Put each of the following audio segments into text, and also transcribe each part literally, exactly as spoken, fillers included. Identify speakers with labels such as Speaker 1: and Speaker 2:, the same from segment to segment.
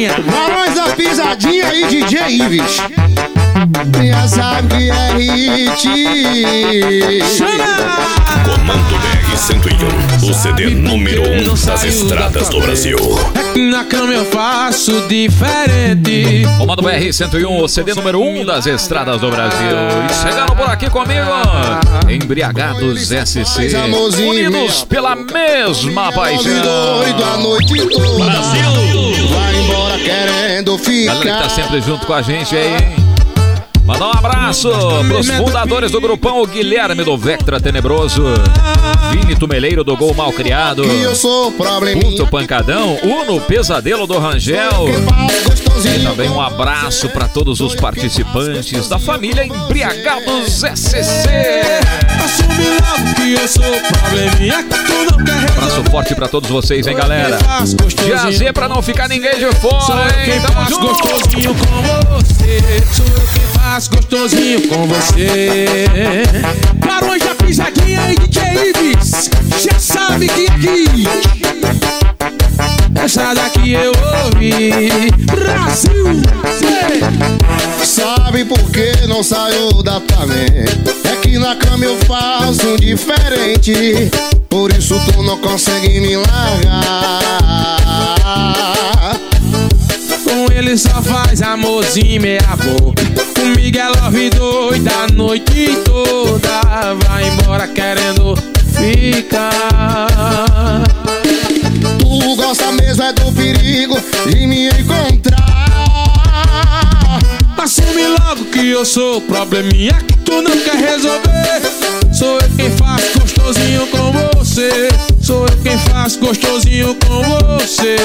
Speaker 1: pisadinha.
Speaker 2: Varões da pisadinha e D J Ives. Já sabe que é hit.
Speaker 3: Comando B R cento e um, o C D número um das estradas do Brasil.
Speaker 1: Na cama eu faço diferente.
Speaker 4: Comando B R cento e um, o C D número um das estradas do Brasil. E chegando por aqui comigo, Embriagados S C, unidos pela mesma paixão.
Speaker 2: Doido a noite toda. Brasil! Vai embora querendo ficar.
Speaker 4: Galera que tá sempre junto com a gente aí, hein? Mandar um abraço pros fundadores do grupão, o Guilherme do Vectra Tenebroso, Vini Tumeleiro do Gol Malcriado, Punto Pancadão, Uno Pesadelo do Rangel. E também um abraço para todos os participantes da família Embriagados S C. Abraço forte pra todos vocês, hein, galera? Dia Z pra não ficar ninguém de fora, hein? Tamo junto!
Speaker 1: Gostosinho com você, sou eu quem faz gostosinho com você. Barões da pisadinha e D J Ives, já sabe que aqui essa daqui eu ouvi. Brasil!
Speaker 2: Sabe por que não saiu da Tamém? É que na cama eu faço diferente. Por isso tu não consegue me largar.
Speaker 1: Com ele só faz amorzinho meia boca. Comigo é love doida a noite toda. Vai embora querendo ficar.
Speaker 2: Tu gosta mesmo é do perigo de me encontrar.
Speaker 1: Assume logo que eu sou o probleminha que tu não quer resolver. Sou eu quem faz gostosinho com você. Sou eu quem faz gostosinho com você.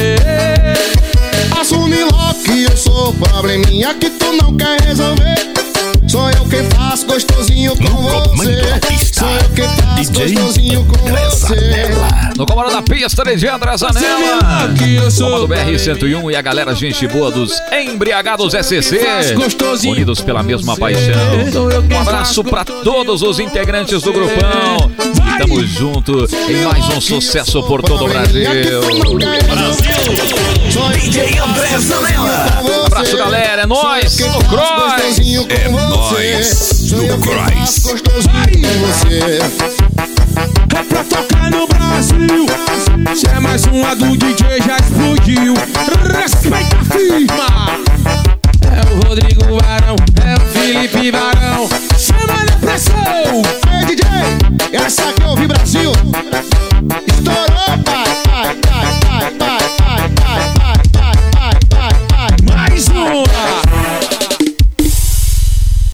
Speaker 2: Assume logo que eu sou o probleminha que tu não quer resolver. Sou eu quem faço gostosinho com você. Sou eu quem faço gostosinho com você.
Speaker 4: No comando da pista, D J André Zanella, comando B R cento e um e a galera gente boa dos Embriagados S C, unidos pela mesma paixão. Um abraço pra todos os integrantes do grupão. E tamo junto em mais um sucesso por todo o Brasil.
Speaker 3: D J André Zanella.
Speaker 4: Um abraço, galera, é nóis no Cross.
Speaker 3: É nóis no Cross.
Speaker 1: É pra tocar no Brasil. Se é mais uma do D J já explodiu. Respeita a firma. É o Rodrigo Varão, é o Felipe Varão. Chama na pressão.
Speaker 2: Ei, D J, essa aqui é o Brasil.